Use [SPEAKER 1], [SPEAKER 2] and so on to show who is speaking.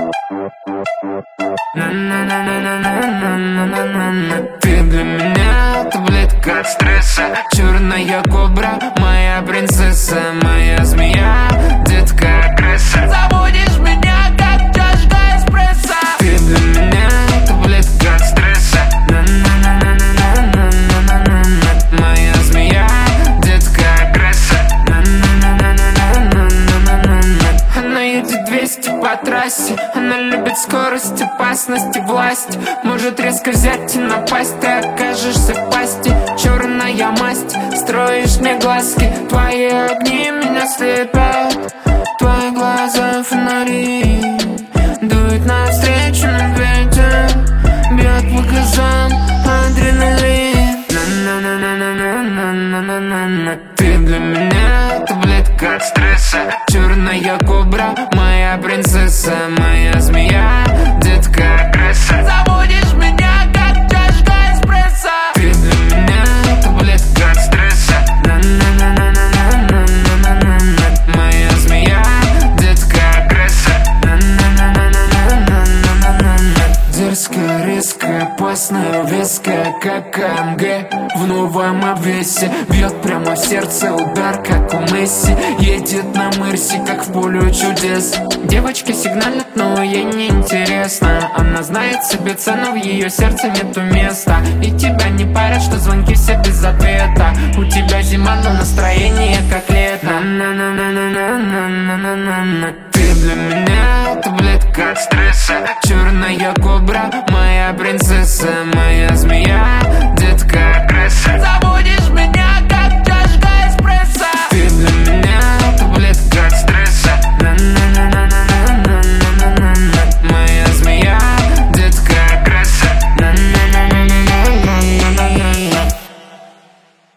[SPEAKER 1] Ты для меня таблетка от стресса, черная кобра, моя принцесса, моя змея, детка агрессор. Забудешь меня, как чашка эспрессо. Ты для меня таблетка от стресса, моя змея, детка агрессор. Она едет 200 по трассе, она любит скорость, опасность и власть. Может резко взять и напасть, ты окажешься в пасти. Черная масть, строишь мне глазки, твои огни меня слепят. Твои глаза фонари, дует навстречу нам ветер, бьет по глазам адреналин. Ты для меня таблетка от стресса, черная кобра, моя принцесса, моя змея, детка агрессор. Забудешь меня, как чашка эспрессо. Ты для меня таблетка от стресса, моя змея, детка агрессор. Дерзкая, резкая, опасная, веская, как АМГ в новом обвесе. Бьет прямо в сердце удар, как у Месси. Едет на Мерси, как в поле чудес. Девочки сигналят, но ей не интересно. Она знает себе цену, в ее сердце нету места. И тебя не парят, что звонки все без ответа. У тебя зима, но настроение как лето. Ты для меня таблетка от стресса, черная кобра, моя принцесса, моя змея, детка агрессор. Забудешь